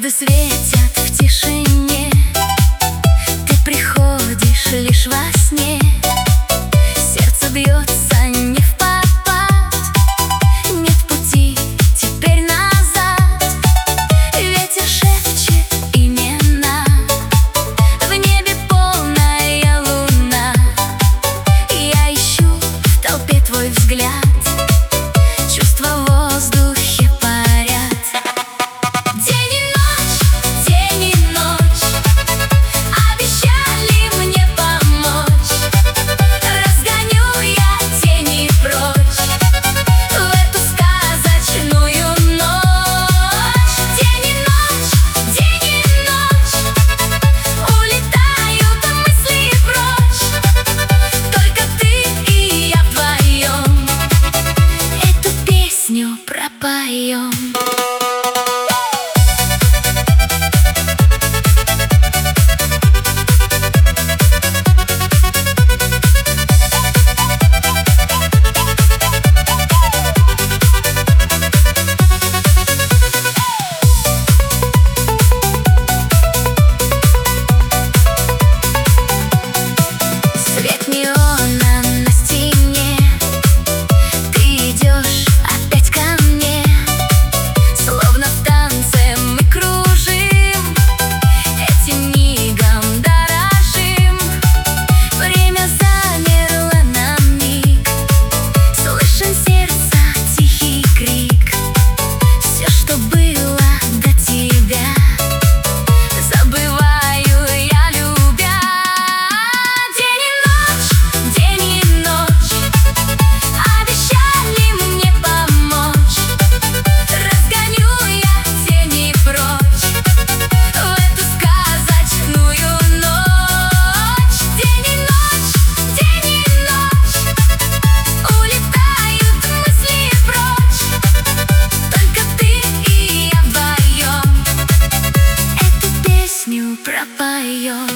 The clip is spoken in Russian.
Звезды светят в тишине, ты приходишь лишь во сне. Сердце бьется не впопад, нет пути теперь назад. Ветер шепчет имена, в небе полная луна. Я ищу в толпе твой взгляд, чувства в воздухе парят. День и ночь, день и ночь, обещали мне помочь. Разгоню я тени прочь в эту сказочную ночь. День и ночь, улетают мысли прочь. Только ты и я вдвоем эту песню пропоем. Свет неона на стене, ты идешь опять ко мне. Словно в танце мы кружим, этим мигом дорожим. Время замерло на миг, слышен сердца тихий крик. Все, что было до тебя, забываю я, любя. День и ночь, обещали мне помочь. Разгоню я тени прочь в эту сказочную ночь. День и ночь, улетают мысли прочь. Только ты и я вдвоем эту песню пропоем.